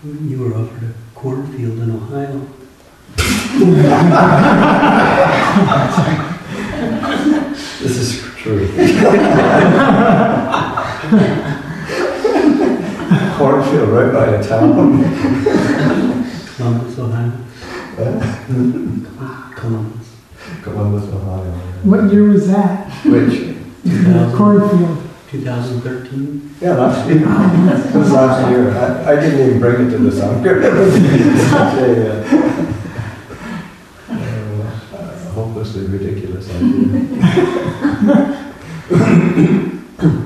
You were offered a cornfield in Ohio. This is true. Cornfield right by a town. Columbus, Ohio. Columbus, Ohio. What year was that? Which? The cornfield. 2013. Yeah, last year. It was last year. I didn't even bring it to the summer. Hopelessly ridiculous idea.